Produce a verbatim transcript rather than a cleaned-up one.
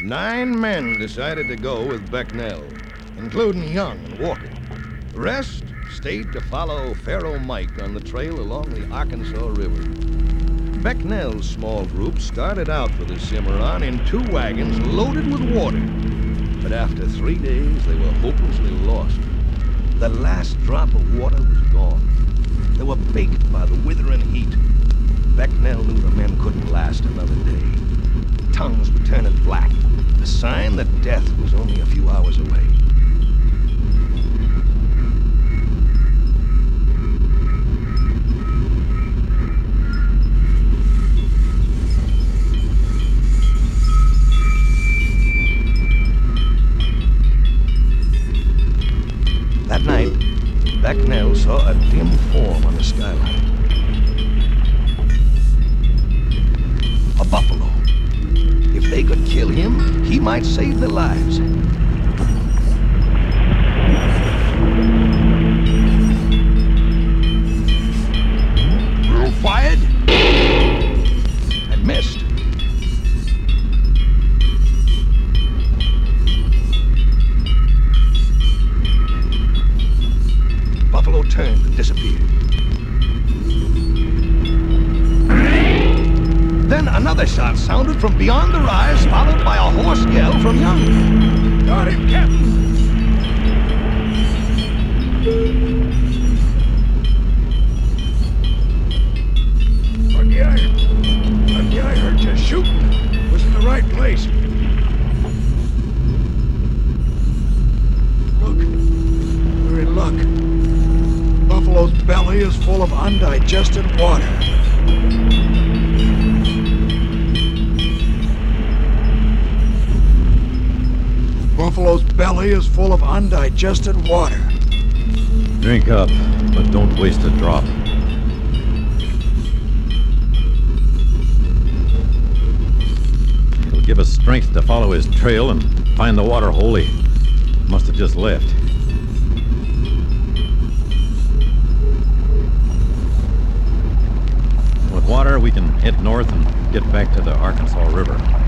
Nine men decided to go with Becknell, including Young and Walker. The rest stayed to follow Pharaoh Mike on the trail along the Arkansas River. Becknell's small group started out with the Cimarron in two wagons loaded with water. But after three days, they were hopelessly lost. The last drop of water was gone. They were baked by the withering heat. Becknell knew the men couldn't last another day. Tongues were turning black, a sign that death was only a few hours away. That night, Becknell saw a dim form on the skyline. A buffalo. If they could kill him, he might save their lives. Bill fired and missed. Buffalo turned and disappeared. Then another shot sounded from beyond the rise, followed by a hoarse yell from Young. Got him, Captain! Bucky, I, Bucky, I heard you shooting. Was in the right place. Look, we're in luck. Buffalo's belly is full of undigested water. Buffalo's belly is full of undigested water. Drink up, but don't waste a drop. It'll give us strength to follow his trail and find the water hole he must have just left. With water, we can head north and get back to the Arkansas River.